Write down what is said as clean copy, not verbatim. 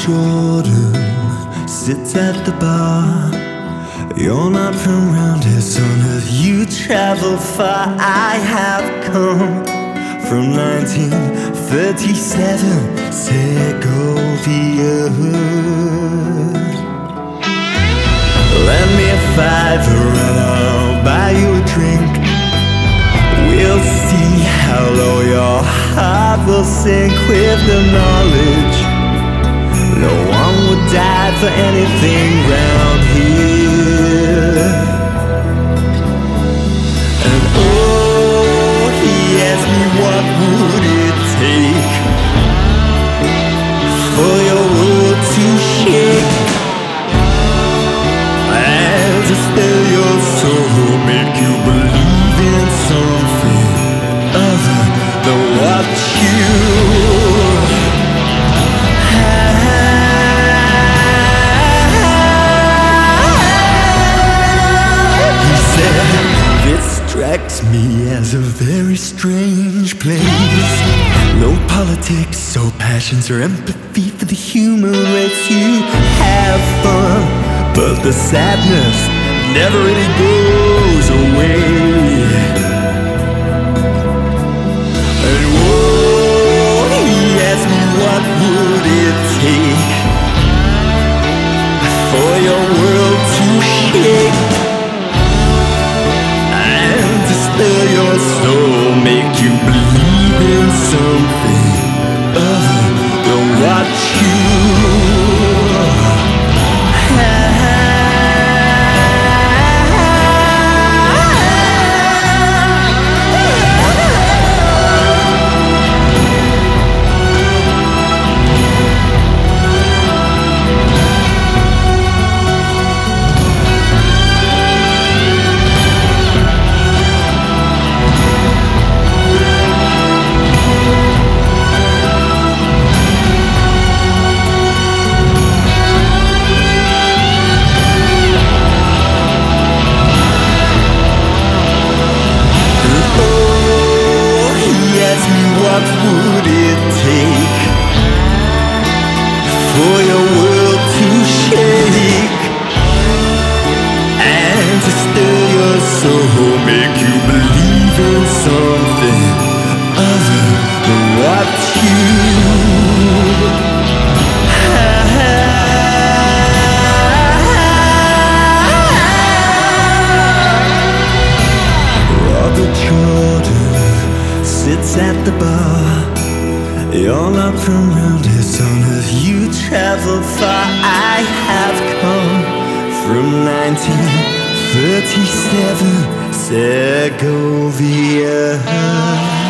Jordan sits at the bar. You're not from round here, son. Have you traveled far? I have come from 1937 Segovia. Lend me a $5 and I'll buy you a drink. We'll see how low your heart will sink with the knowledge no one would die for anything round here. And oh, he asked me what would it take for your world to shake and to still your soul, make you believe in something other than what you strikes me as a very strange place. No politics or passions or empathy for the human race. You have fun, but the sadness never really goes away. And whoa, he asked me what would it take for your world to shake, your soul, make you believe in something other than what you what would it take for your world to shake and to stir your soul, make you believe in something other than what you Robert Jordan sits at the bar. You're not from round here, son. Have you traveled far? I have come from 1937 Segovia.